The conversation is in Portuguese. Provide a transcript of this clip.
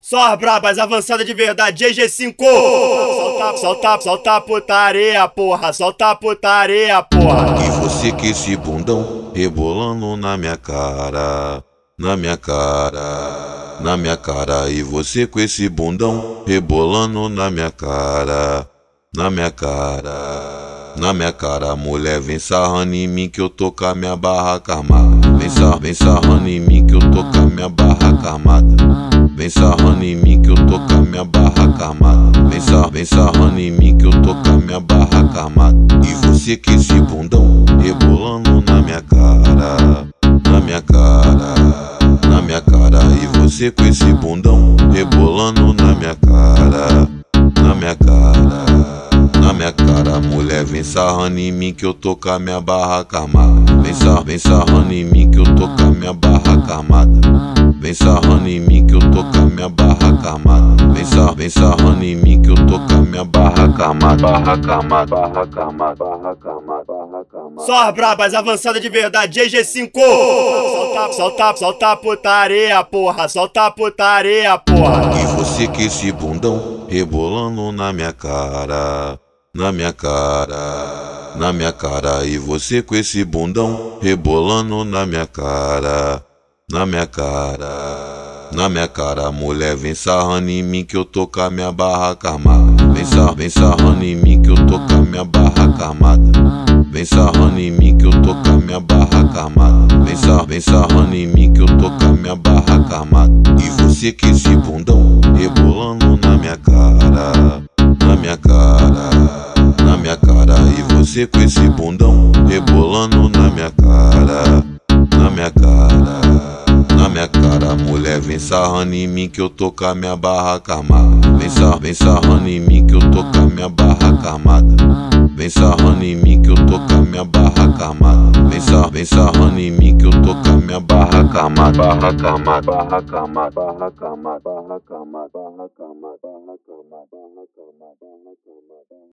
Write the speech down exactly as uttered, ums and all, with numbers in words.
Só as brabas, avançada de verdade, G G cinco. Solta, solta, solta a putaria, porra. Solta a putaria, porra. E você com esse bundão rebolando na minha cara, na minha cara, na minha cara. E você com esse bundão rebolando na minha cara, na minha cara, na minha cara. Mulher, vem sarrando em mim que eu tô com a minha barraca armada. Vem, sar, vem sarrando em mim que eu tô com a minha barraca armada. Vem sarrando em mim que eu tô com a minha barraca armada. Vem, sar, vem sarrando em mim que eu tô com a minha barraca armada. E você com esse bundão rebolando na minha cara, na minha cara, na minha cara. E você com esse bundão rebolando na minha cara, na minha cara, na minha cara. Mulher, vem sarrando em mim que eu tô com a minha barraca armada. Vem, sar, vem sarrando em mim que eu tô com a minha barraca armada. Vem sarrando em mim que eu tô com a minha barraca armada. Vem, sar, vem sarrando em mim que eu tô com a minha barraca armada. Barraca armada, barraca armada, barraca armada, barraca armada. Só as brabas, avançada de verdade, G G cinco. Solta, solta, solta a putaria, porra. Solta a putaria, porra. E você com esse bundão rebolando na minha cara, na minha cara, na minha cara. E você com esse bundão rebolando na minha cara, na minha cara, na minha cara. Mulher, vem sarrando em mim que eu tô com a minha barraca armada. Vem, sar, vem sarrando em mim que eu tô com a minha barraca armada. Vem sarrando em mim que eu tô com a minha barraca armada. Vem, sar, vem sarrando em mim que eu tô com a minha barraca armada. E você com esse bundão rebolando na minha cara, na minha cara, na minha cara. E você com esse bundão rebolando na minha cara, na minha cara, na minha cara. Mulher, vem sarrando em mim que eu tô com a minha barraca armada. Vem, sar, vem sarrando em mim que eu tô com a minha barraca armada. Vem sarrando em mim que eu tô com a minha barraca armada. Vem, sar, vem sarrando em mim que eu tô com a minha barraca armada. Barraca armada, barraca armada, barraca armada, barraca armada, barraca armada, barraca armada, barraca armada, barraca armada.